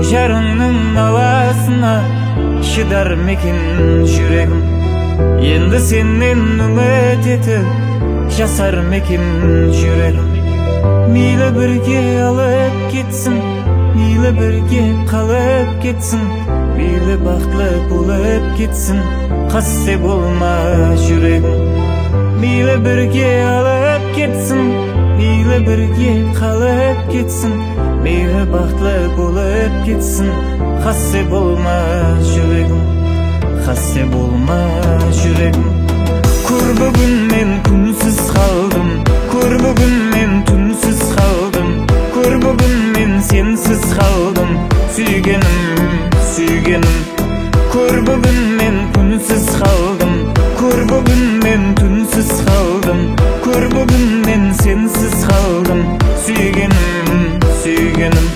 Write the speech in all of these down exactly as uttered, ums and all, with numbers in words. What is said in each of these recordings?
жарыңның наласына шыдар мекен жүрегім. Енді сенен үміт етіп жасар мекен жүрегім. Мейлі бірге алып кетсін, мейлі бірге қалып кетсін, мейлі бақытлы болып кетсін, қасте болма жүрегім. Мейлі бірге алып кетсін, мейлі бірге қалып кетсін, мейлі бақытлы болып кетсін, қасте болма жүрегім, қасте болма жүрегім. Көр бүгін мен күнсіз қалдым, көр бүгін мен түнсіз қалдым, көр бүгін мен сенсіз қалдым, сүйгенім, сүйгенім. Көр бүгін мен күнсіз қалдым, көр бүгін мен түнсіз қалдым, көр бүгін мен сенсіз қалдым, сүйгенім, сүйгенім.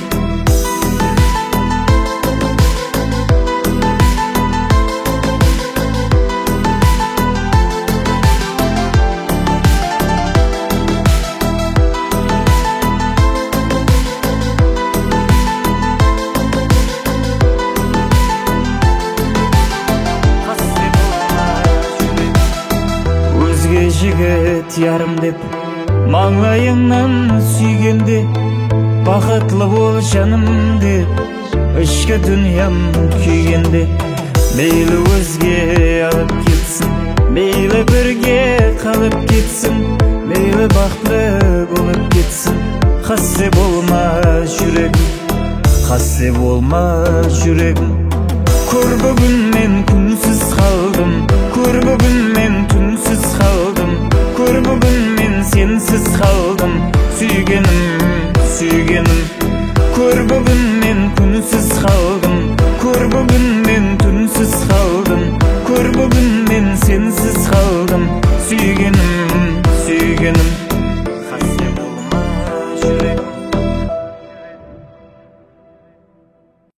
Жігіт ярым деп маңлайыңнан сүйгенде, бақытлы бол жаным деп ішкі дүниям күйгенде. Мейлі өзге алып кетсін, мейлі бірге қалып кетсін, мейлі бақытлы болып кетсін, қасте болма жүрегім, қасте болма жүрегім. Көр бүгін